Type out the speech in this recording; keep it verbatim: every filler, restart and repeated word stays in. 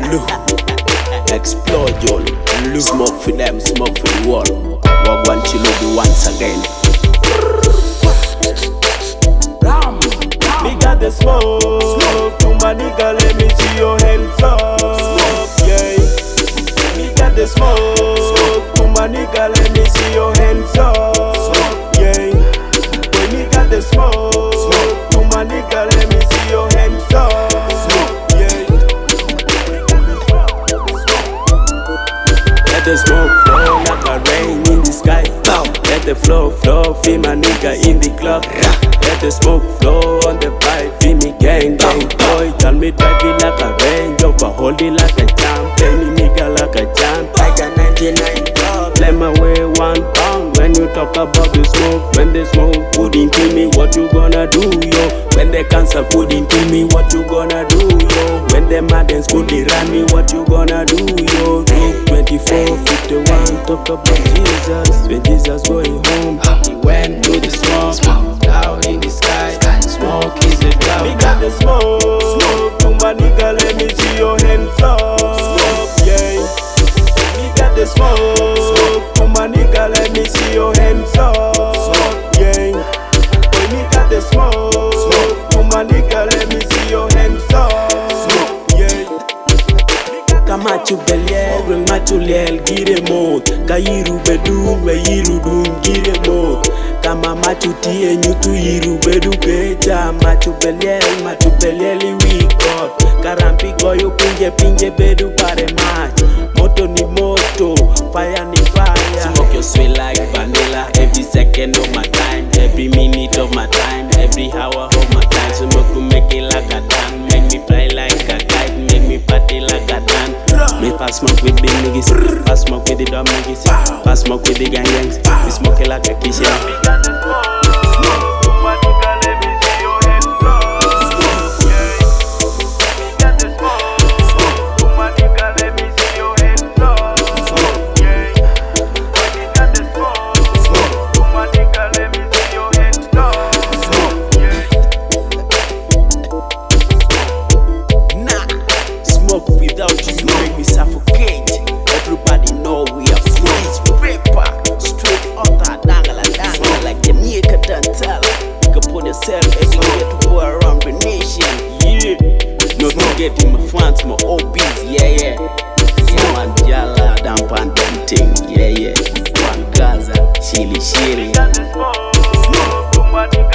Look, explosion. Look, smoke for them, smoke for the world. Wagwan Chilubi once again. Ram, me got the smoke. To my nigga, let me see your hands up. Yeah, me got the smoke. To my nigga, let me see your hands up. Yeah, when me got the smoke. To my nigga, let me see your hands up. Let the smoke flow like a rain in the sky. Let the flow flow, feel my nigga in the club. Let the smoke flow on the vibe, feel me gang gang. Boy, tell me drive it like a Range Rover, hold it like a champ. Play me nigga like a champ. I got ninety-nine club. Play my way one pound. When you talk about the smoke, when the smoke wouldn't kill me, what you gonna do, yo? When the cancer couldn't kill me, what you gonna do, yo? When the madness couldn't run me, what you gonna do, yo? twenty-four fifty-one, talk about Jesus. When Jesus going home, he went to the smoke, smoke down in the sky. Smoke is the cloud. Me got the smoke. To my nigga, let me see your hands up. Yeah, me got the smoke. To my nigga, let me see your hands up. Yeah, boy, me got the smoke. To my nigga, let me see your hands up. Machu Beliel, Machu Liel, gire mot. Kairu bedun, we iru dun, gire mot. Kama Machu tie nyutu iru bedu pecha. Machu Beliel, Machu Beliel we got. Karampi goyo pinje pinje bedu pare match. Moto ni moto, fire ni fire. Smoke your sweet like vanilla. Every second of my time, every minute of my time, every hour of my time. Smoke to make it like a dan, make me fly like a kite, make me party like a dan. Me pass smoke with big niggas, pass smoke with the dumb niggas, pass smoke with the gang gangs. We smoke it like a kitchen. Me got the smoke, smoke. To my nigga, let me see your hands up. Yeah, me got the smoke, smoke. To my nigga, let me see your hands up. Yeah, me got the smoke, smoke. To my nigga, let me see your hands up. Yeah. Nah, smoke without you. Make me suffocate. Everybody know we are free. Paper, straight out of dangala dangala like Jamaica Dantal. You can put yourself everywhere to go around the nation. Yeah, not to get in my fans, my O Bs. Yeah, yeah. Yeah, man, Jala, damp and them thing. Yeah, yeah. One Gaza, Chili, Chili.